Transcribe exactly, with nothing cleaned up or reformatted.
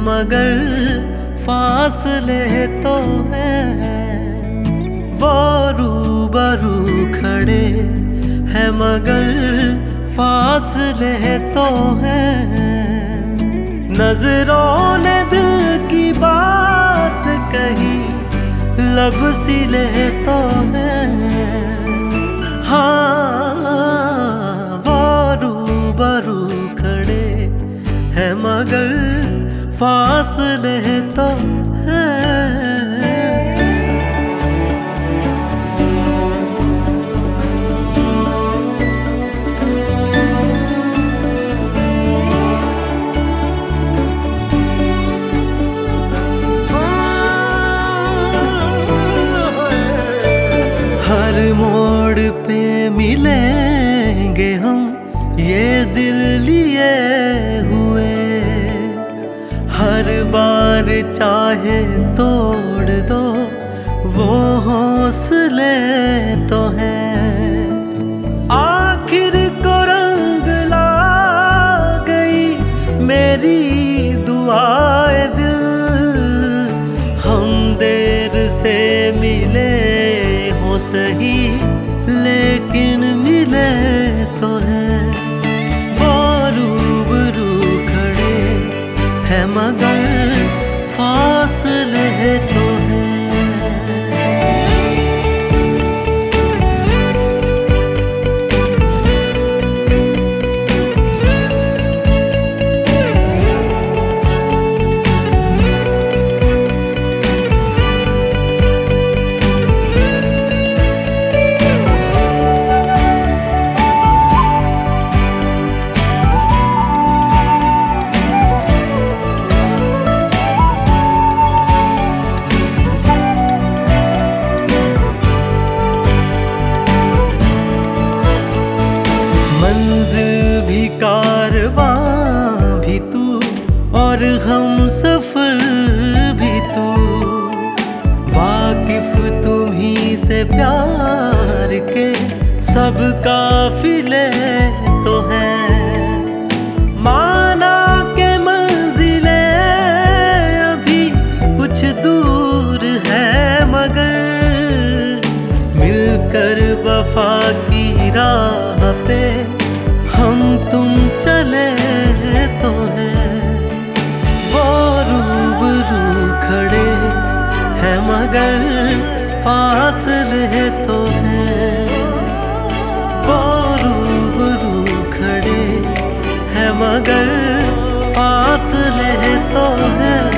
मगर फासले तो हैं। वो रूबरू खड़े हैं मगर फासले तो हैं। नजरों ने दिल की बात कही, लब सिले तो हैं। हाँ, वो रूबरू खड़े हैं मगर फासले तो हैं। हर मोड़ पे मिलेंगे हम ये दिल लिए हुए। हर बार चाहे तोड़ दो वो हौसले तो हैं। आखिर को रंग ला गई मेरी दुआए दिल। हम देर से मिले हो सही लेकिन मिले तो हैं। वो रूबरू खड़े हैं मगर फासले तो हैं। मंजिल भी कारवां भी तू और हम सफर भी तू। वाकिफ तुम्ही से प्यार के सब काफिले तो हैं। माना के मंजिले अभी कुछ दूर है मगर मिलकर वफा की राह पे हम तुम चले तो हैं। वो रूबरू खड़े हैं मगर फासले तो हैं। वो रूबरू खड़े हैं मगर फासले तो हैं।